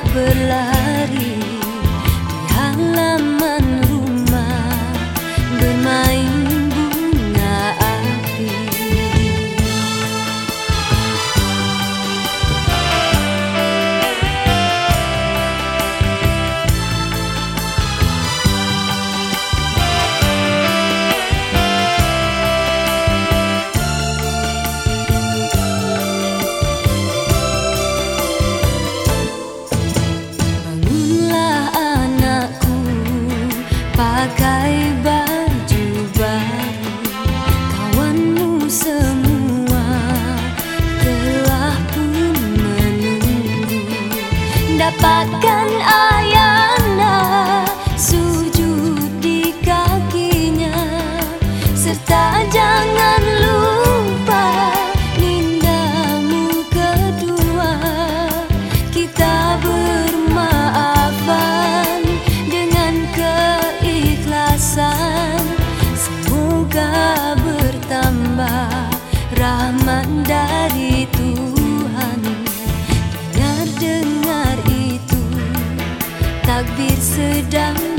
berlari di halaman rumah, bermain bunga api. Pakai baju baru, kawanmu semua telah pun menunggu. Dapatkan Ayana sujud di kakinya, serta jangan lupa nindamu kedua. Kita bermaafan dengan keikhlasan, semoga bertambah rahmat dari Tuhan. Dengar itu, takbir sedang